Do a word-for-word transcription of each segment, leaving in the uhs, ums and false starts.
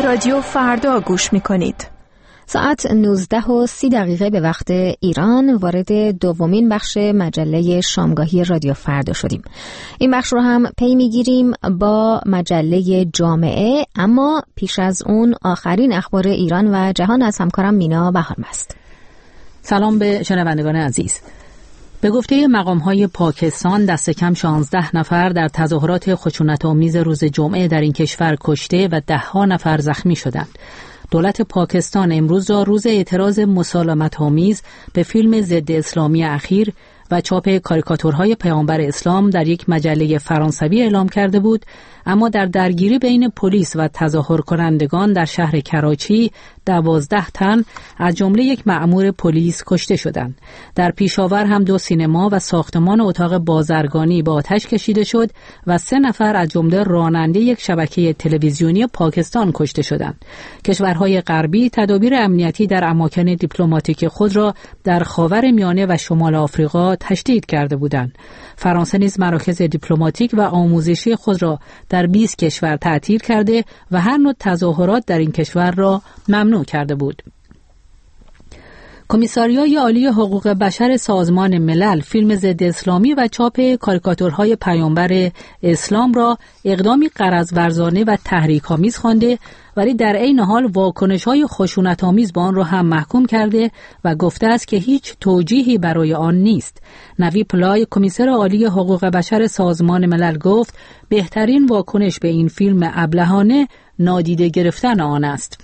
رادیو فردا گوش میکنید. ساعت نوزده و سی دقیقه به وقت ایران وارد دومین بخش مجله شامگاهی رادیو فردا شدیم. این بخش رو هم پی میگیریم با مجله جامعه، اما پیش از اون آخرین اخبار ایران و جهان از همکارم مینا بهارمست. سلام به شنوندگان عزیز. به گفته مقام‌های پاکستان دست کم شانزده نفر در تظاهرات خشونت‌آمیز روز جمعه در این کشور کشته و ده‌ها نفر زخمی شدند. دولت پاکستان امروز را روز اعتراض مسالمت‌آمیز به فیلم ضد اسلامی اخیر و چاپ کاریکاتورهای پیامبر اسلام در یک مجله فرانسوی اعلام کرده بود، اما در درگیری بین پلیس و تظاهر کنندگان در شهر کراچی دوازده تن از جمله یک مأمور پلیس کشته شدند. در پیشاور هم دو سینما و ساختمان اتاق بازرگانی با آتش کشیده شد و سه نفر از جمله راننده یک شبکه تلویزیونی پاکستان کشته شدند. کشورهای غربی تدابیر امنیتی در اماکن دیپلماتیک خود را در خاورمیانه و شمال آفریقا تشدید کرده بودند. فرانسه نیز مراکز دیپلماتیک و آموزشی خود را در بیست کشور تعطیل کرده و هر نوع تظاهرات در این کشور را ممنوع کرده بود. کمیساریای عالی حقوق بشر سازمان ملل فیلم ضد اسلامی و چاپ کاریکاتورهای پیامبر اسلام را اقدامی غرض‌ورزانه و تحریک‌آمیز خوانده، ولی در عین حال واکنش‌های خشونت‌آمیز با آن را هم محکوم کرده و گفته است که هیچ توجیهی برای آن نیست. نوی پلای کمیسر عالی حقوق بشر سازمان ملل گفت بهترین واکنش به این فیلم ابلهانه نادیده گرفتن آن است.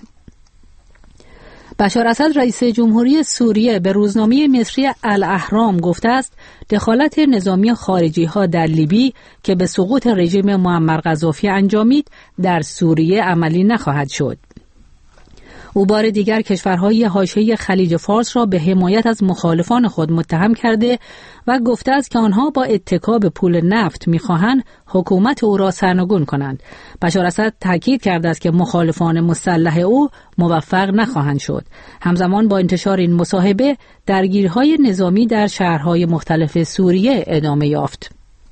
بشار اسد رئیس جمهوری سوریه به روزنامه مصری الاهرام گفته است دخالت نظامی خارجی ها در لیبی که به سقوط رژیم معمر قذافی انجامید در سوریه عملی نخواهد شد. او بار دیگر کشورهای حاشیه خلیج فارس را به حمایت از مخالفان خود متهم کرده و گفته است که آنها با اتکا به پول نفت می‌خواهند حکومت او را سرنگون کنند. بشار اسد تاکید کرده است که مخالفان مسلح او موفق نخواهند شد. همزمان با انتشار این مصاحبه درگیری‌های نظامی در شهرهای مختلف سوریه ادامه یافت.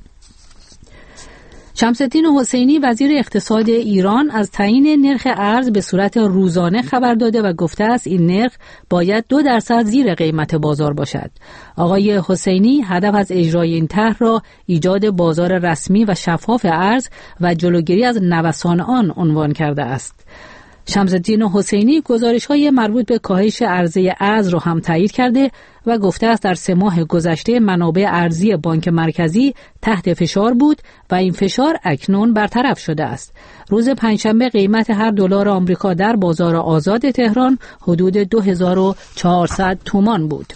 شمس‌الدین حسینی وزیر اقتصاد ایران از تعیین نرخ ارز به صورت روزانه خبر داده و گفته است این نرخ باید دو درصد زیر قیمت بازار باشد. آقای حسینی هدف از اجرای این طرح را ایجاد بازار رسمی و شفاف ارز و جلوگیری از نوسان آن عنوان کرده است. شمس‌الدین حسینی گزارش‌های مربوط به کاهش عرضه ارز را هم تایید کرده و گفته است در سه ماه گذشته منابع ارزی بانک مرکزی تحت فشار بود و این فشار اکنون برطرف شده است. روز پنجشنبه قیمت هر دلار آمریکا در بازار آزاد تهران حدود دو هزار و چهارصد تومان بود.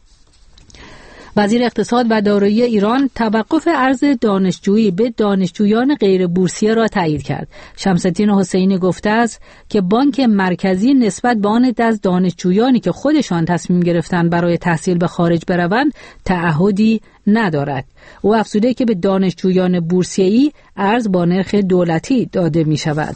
وزیر اقتصاد و دارایی ایران توقف ارز دانشجویی به دانشجویان غیر بورسیه را تایید کرد. شمس‌الدین حسینی گفته است که بانک مرکزی نسبت به آن از دانشجویانی که خودشان تصمیم گرفتند برای تحصیل به خارج بروند تعهدی ندارد. او افزوده که به دانشجویان بورسیه‌ای ارز با نرخ دولتی داده می شود.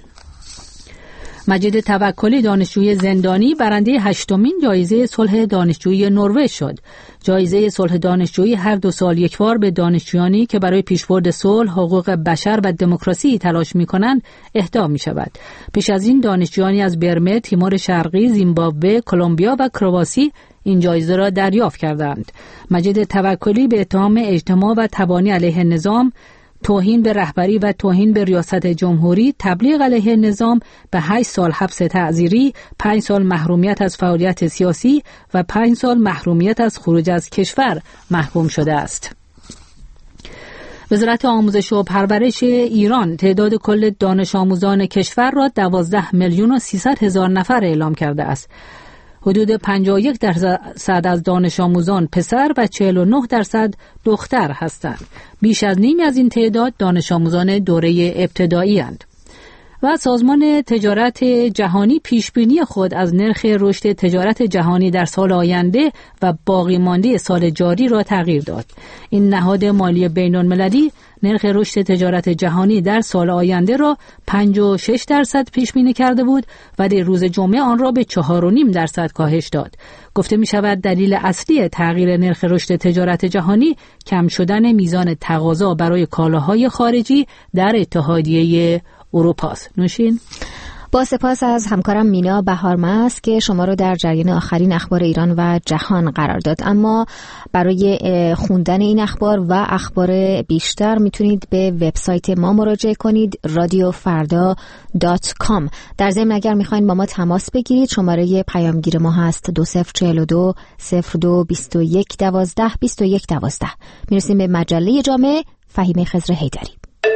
مجید توکلی دانشجوی زندانی برنده هشتمین جایزه صلح دانشجویی نروژ شد. جایزه صلح دانشجویی هر دو سال یک بار به دانشجویانی که برای پیشبرد صلح، حقوق بشر و دموکراسی تلاش می‌کنند اهدا می‌شود. پیش از این دانشجویانی از برمه، تیمور شرقی، زیمبابوه، کلمبیا و کرواسی این جایزه را دریافت کردند. مجید توکلی به اتهام اجتماع و تبانی علیه نظام، توهین به رهبری و توهین به ریاست جمهوری، تبلیغ علیه نظام به هشت سال حبس تعزیری، پنج سال محرومیت از فعالیت سیاسی و پنج سال محرومیت از خروج از کشور محکوم شده است. وزارت آموزش و پرورش ایران تعداد کل دانش آموزان کشور را دوازده میلیون و سیصد هزار نفر اعلام کرده است. حدود پنجاه و یک درصد از دانش آموزان پسر و چهل و نه درصد دختر هستند. بیش از نیمی از این تعداد دانش آموزان دوره ابتدایی اند. و سازمان تجارت جهانی پیشبینی خود از نرخ رشد تجارت جهانی در سال آینده و باقی مانده سال جاری را تغییر داد. این نهاد مالی بین‌المللی نرخ رشد تجارت جهانی در سال آینده را پنجاه و شش درصد پیش بینی کرده بود و در روز جمعه آن را به چهار و نیم درصد کاهش داد. گفته می شود دلیل اصلی تغییر نرخ رشد تجارت جهانی کم شدن میزان تقاضا برای کالاهای خارجی در اتحادیه اروپاست. نوشین. با سپاس از همکارم مینا بهارمست که شما رو در جریان آخرین اخبار ایران و جهان قرار داد. اما برای خوندن این اخبار و اخبار بیشتر میتونید به وبسایت ما مراجعه کنید رادیو فردا دات کام. در ضمن اگر میخواین با ما تماس بگیرید شماره پیامگیر ما هست دو صفر چهل و دو صفر دو بیست و یک دوازده بیست و یک دوازده. میرسیم به مجله جامعه. فهیمه خضر حیدری.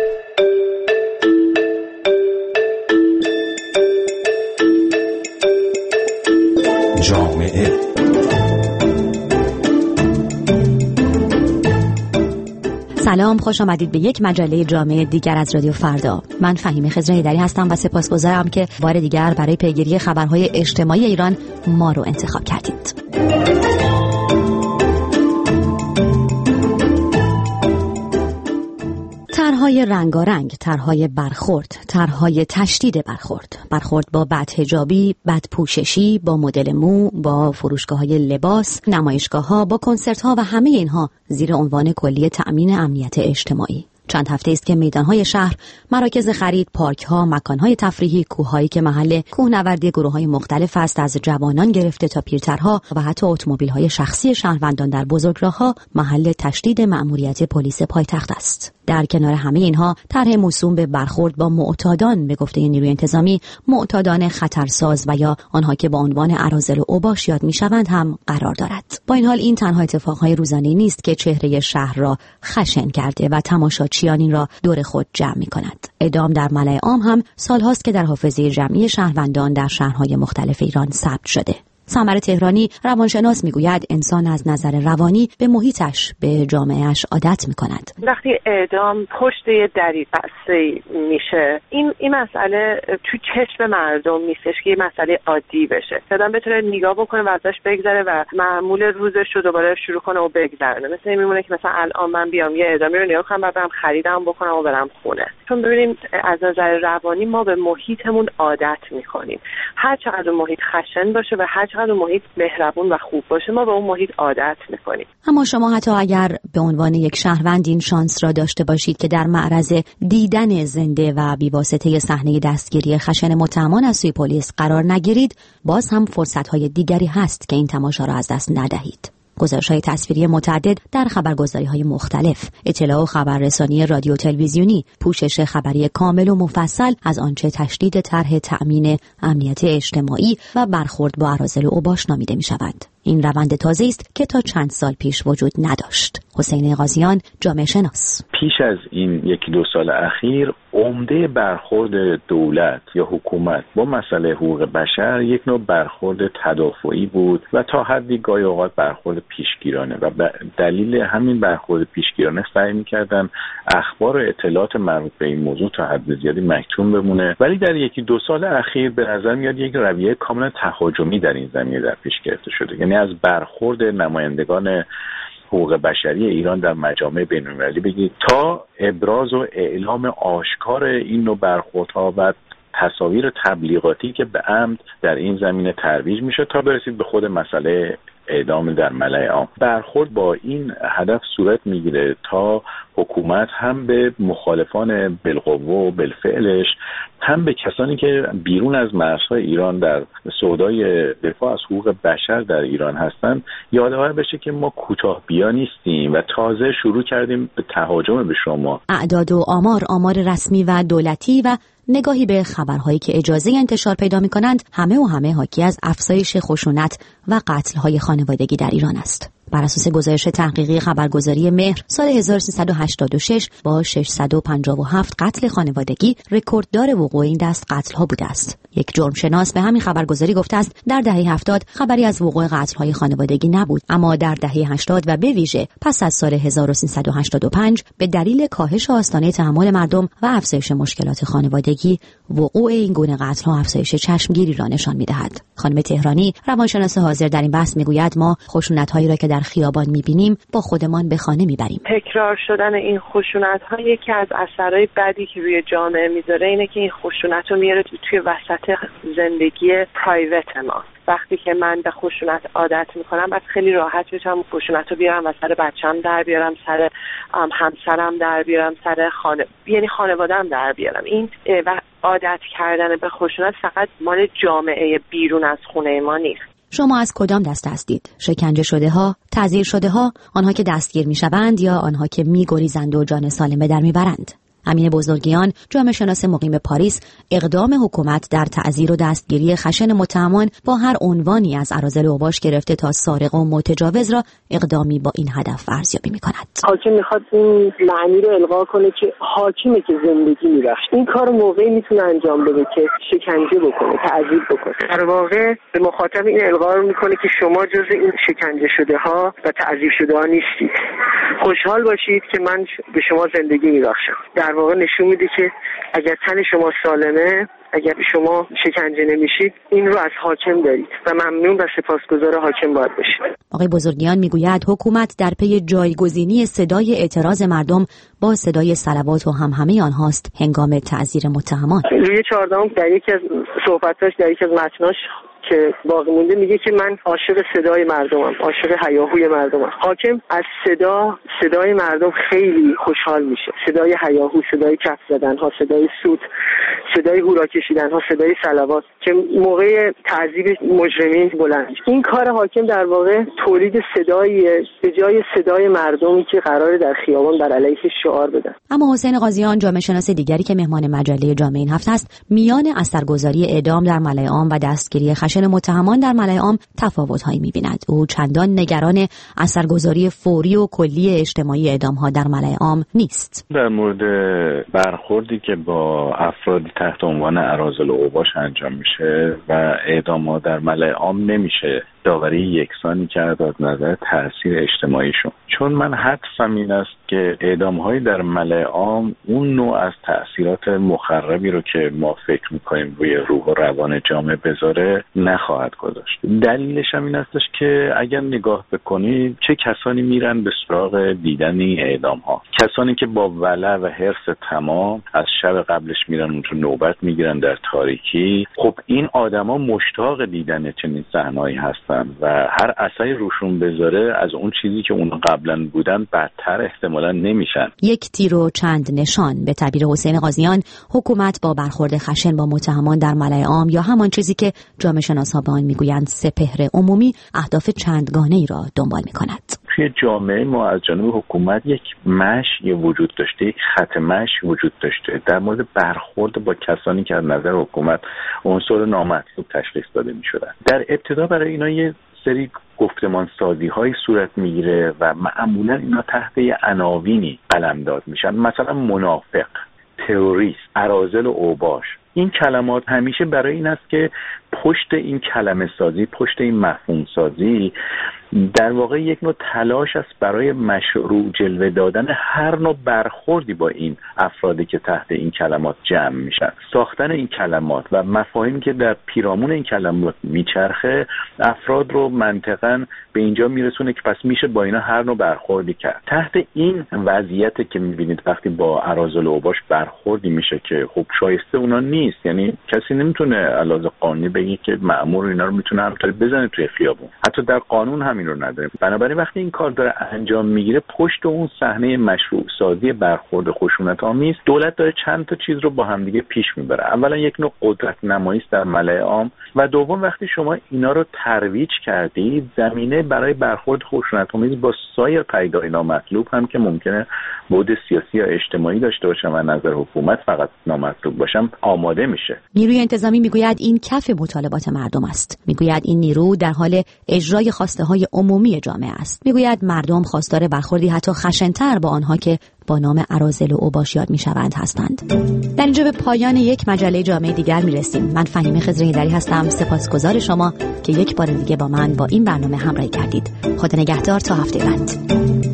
جامعه سلام، خوش آمدید به یک مجله جامعه دیگر از رادیو فردا. من فهیمه خضر حیدری هستم و سپاسگزارم که بار دیگر برای پیگیری خبرهای اجتماعی ایران ما رو انتخاب کردید. طرحهای رنگارنگ، طرحهای برخورد، طرحهای تشدید برخورد، برخورد با بدحجابی، بدپوششی، با مدل مو، با فروشگاه‌های لباس، نمایشگاه‌ها، با کنسرت‌ها و همه اینها زیر عنوان کلی تأمین امنیت اجتماعی. چند هفته است که میدانهای شهر، مراکز خرید، پارک‌ها، مکان‌های تفریحی، کوه‌هایی که محل کوهنوردی گروه‌های مختلف است، از جوانان گرفته تا پیرترها و حتی اتومبیل‌های شخصی شهروندان در بزرگراه‌ها محل تشدید مأموریت پلیس پایتخت است. در کنار همه اینها طرح موسوم به برخورد با معتادان به گفته نیروی انتظامی، معتادان خطرساز و یا آنها که با عنوان اراذل و اوباش یاد می‌شوند هم قرار دارد. با این حال این تنها اتفاقهای روزانه‌ای نیست که چهره شهر را خشن کرده و تماشاچیان این را دور خود جمع می‌کند. اعدام در ملأ عام هم سال‌هاست که در حافظه جمعی شهروندان در شهرهای مختلف ایران ثبت شده. سامر تهرانی روانشناس میگوید انسان از نظر روانی به محیطش، به جامعهش عادت میکند. وقتی اعدام پشت یه دری بسته میشه، این این مسئله تو چشم مردم نیستش که یه مسئله عادی بشه. آدم بتونه نگاه بکنه و ازش بگذره و معمول روزش رو دوباره شروع کنه و بگذرونه. مثلا این میمونه که مثلا الان من بیام یه اعدامی رو نگاه کنم و برم خریدم بکنم و برم خونه. چون ببینیم از نظر روانی ما به محیطمون عادت میکنیم. هر چقدر محیط خشن باشه و هر چقدر محیط مهربون و خوب باشه ما به اون محیط عادت میکنیم. اما شما حتی اگر به عنوان یک شهروند این شانس را داشته باشید که در معرض دیدن زنده و بی‌واسطه صحنه دستگیری خشن متهمان از سوی پلیس قرار نگیرید، باز هم فرصت‌های دیگری هست که این تماشا را از دست ندهید. گزارش‌های تصویری متعدد در خبرگزاری‌های مختلف، اطلاع و خبررسانی رادیو تلویزیونی، پوشش خبری کامل و مفصل از آنچه تشدید طرح تأمین امنیت اجتماعی و برخورد با اراذل و اوباش نامیده می‌شود. این روند تازه است که تا چند سال پیش وجود نداشت. حسین قاضیان، جامعه شناس: پیش از این یکی دو سال اخیر عمده برخورد دولت یا حکومت با مسئله حقوق بشر یک نوع برخورد تدافعی بود و تا حدی گاهی اوقات برخورد پیشگیرانه و دلیل همین برخورد پیشگیرانه سعی می‌کردن اخبار و اطلاعات مربوط به این موضوع تا حد زیادی مکتوم بمونه. ولی در یکی دو سال اخیر به نظر میاد یک رویه کاملا تهاجمی در این زمینه در پیش گرفته شده. یعنی از برخورد نمایندگان حقوق بشری ایران در مجامع بین‌المللی بگید تا ابراز و اعلام آشکار این نوع برخوردها و تصاویر تبلیغاتی که به عمد در این زمینه ترویج میشه تا برسید به خود مسئله اعدام در ملأ عام. برخورد با این هدف صورت میگیره تا حکومت هم به مخالفان بالقوه و بالفعلش، هم به کسانی که بیرون از مرزهای ایران در سودای دفاع از حقوق بشر در ایران هستند یادآور بشه که ما کوتاه‌بیا نیستیم و تازه شروع کردیم به تهاجم به شما. اعداد و آمار، آمار رسمی و دولتی و نگاهی به خبرهایی که اجازه انتشار پیدا می‌کنند، همه و همه حاکی از افزایش خشونت و قتل‌های خانوادگی در ایران است. بر اساس گزارش تحقیقی خبرگزاری مهر، سال هزار و سیصد و هشتاد و شش با ششصد و پنجاه و هفت قتل خانوادگی رکورددار وقوع این دست قتل‌ها بوده است. یک جرمشناس به همین خبرگزاری گفته است در دهه هفتاد خبری از وقوع قتل‌های خانوادگی نبود، اما در دهه هشتاد و به ویژه پس از سال هزار و سیصد و هشتاد و پنج به دلیل کاهش آستانه تحمل مردم و افزایش مشکلات خانوادگی، وقوع این گونه قتل‌ها افزایش چشمگیری را نشان می‌دهد. خانم تهرانی، روانشناس حاضر در این بحث می‌گوید ما خشونت‌هایی را که در خیابان می‌بینیم با خودمان به خانه می‌بریم. تکرار شدن این خشونت‌ها یکی از اثرهای بدی که روی جامعه می‌ذاره اینه که این خشونت رو میاره توی وسط زندگی پرایوت ما. وقتی که من به خشونت عادت میکنم بعد خیلی راحت بشم خشونت رو بیارم و سر بچه‌م در بیارم، سر همسرم در بیارم، سر خانه یعنی خانواده‌ام در بیارم. این و عادت کردن به خشونت فقط مال جامعه بیرون از خونه ما نیست. شما از کدام دسته هستید؟ شکنجه شده ها، تعزیر شده ها، آنها که دستگیر میشوند یا آنها که میگریزند و جان سالم به در میبرند؟ امین بزرگیان، جامعه شناس مقیم پاریس، اقدام حکومت در تعزیر و دستگیری خشن متهمان با هر عنوانی از اراذل اوباش گرفته تا سارق و متجاوز را اقدامی با این هدف ارزیابی می‌کند. حاکم می‌خواد این معنی رو القا کنه که حاکمه که زندگی می‌بخشه. این کار موقعی میتونه انجام بده که شکنجه بکنه، تعذیب بکنه. در واقع به مخاطب این القا رو می‌کنه که شما جز این شکنجه شده ها و تعذیب شده ها نیستید. خوشحال باشید که من به شما زندگی می‌بخشم. در واقع نشون میده که اگر تن شما سالمه، اگر شما شکنجه نمیشید، این رو از حاکم دارید و ممنون و سپاسگزار حاکم باید باشید. آقای بزرگیان میگوید حکومت در پی جایگزینی صدای اعتراض مردم با صدای صلوات و همهمه آنهاست هنگام تعزیر متهمان. روی چهاردهم در یکی از صحبتاش، در یکی از متناش که باقی مونده میگه که من عاشق صدای مردمم، عاشق هیاهوی مردمم. حاکم از صدا صدای مردم خیلی خوشحال میشه. صدای هیاهو، صدای کف زدن ها، صدای سوت، صدای هورا کشیدن ها، صدای صلوات که موقع تعذیب مجرمین بلند میشه. این کار حاکم در واقع تولید صدایی به جای صدای مردمی که قراره در خیابان بر علیه شعار بدن. اما حسین قاضیان، جامعه شناس دیگری که مهمان مجله جامعه این هفته است، میان اثرگذاری اعدام در ملأ عام و دستگیری خشن متهمان در ملأ عام تفاوت‌هایی می‌بیند. او چندان نگران اثرگذاری فوری و کلی اجتماعی اعدام‌ها در ملأ عام نیست. در مورد برخوردی که با افرادی تحت عنوان اراذل اوباش انجام میشه و اعدام‌ها در ملأ عام نمیشه داوری یکسانی کرد از نظر تاثیر اجتماعیشون، چون من حدسم این است که اعدام‌های در ملأ عام اون نوع از تأثیرات مخربی رو که ما فکر می‌کنیم روی روح و روان جامعه بذاره نخواهد گذاشت. دلیلش هم این استش که اگر نگاه بکنید چه کسانی میرن به سراغ دیدن این اعدام‌ها، کسانی که با ولع و حرص تمام از شب قبلش میرن اونجا نوبت میگیرن در تاریکی. خب این آدما مشتاق دیدن چنین صحنه‌ای هستن و هر اثری روشون بذاره از اون چیزی که اون قبلا بودن بدتر احتمالاً نمیشن. یک تیر و چند نشان. به تعبیر حسین قاضیان، حکومت با برخورد خشن با متهمان در ملأ عام یا همان چیزی که جامعه شناسا به آن میگویند سپهر عمومی اهداف چندگانه‌ای را دنبال می‌کند. توی جامعه ما از جانب حکومت یک مشی وجود داشته، یک خط مشی وجود داشته در مورد برخورد با کسانی که از نظر حکومت عنصر نامطلوب تشخیص داده می‌شدن. در ابتدا برای اینا یه سری گفتمان سازی های صورت میگیره و معمولا اینا تحت عناوینی قلمداد میشن، مثلا منافق، تروریست، اراذل و اوباش. این کلمات همیشه برای این است که پشت این کلمه سازی، پشت این مفهوم سازی در واقع یک نوع تلاش است برای مشروع جلوه دادن هر نوع برخوردی با این افرادی که تحت این کلمات جمع میشن. ساختن این کلمات و مفاهیمی که در پیرامون این کلمات میچرخه افراد رو منطقاً به اینجا میرسونه که پس میشه با اینا هر نوع برخوردی کرد. تحت این وضعیت که میبینید وقتی با اراذل اوباش برخوردی میشه که خب شایسته اونا نیست، یعنی کسی نمیتونه علاوه قانونی بگه که مأمور اینا رو میتونه همینطوری بزنه توی خیابون، حتی در قانون همین رو نداره. بنابراین وقتی این کار داره انجام میگیره پشت اون صحنه مشروع سازی برخورد خشونت آمیز دولت داره چند تا چیز رو با هم دیگه پیش میبره. اولا یک نوع قدرت نمایی است در ملأ عام و دوم وقتی شما اینا رو ترویج کردید زمینه برای برخورد خشونت آمیز با سایر پدیده‌های نامطلوب هم که ممکنه بعد سیاسی یا اجتماعی داشته باشه و نظر حکومت فقط نامطلوب باشم آماده میشه. نیروی انتظامی میگوید این کف مطالبات مردم است. میگوید این نیرو در حال اجرای خواسته های عمومی جامعه است. میگوید مردم خواستار برخوردی حتی خشن‌تر با آنها که با نام اراذل و اوباش یاد میشوند هستند. در اینجا به پایان یک مجله جامعه دیگر میرسیم. من فهیمه خضره‌ایدری هستم. سپاسگزار شما که یک بار دیگه با من با این برنامه همراهی کردید. خدا نگهدار تا هفته بعد.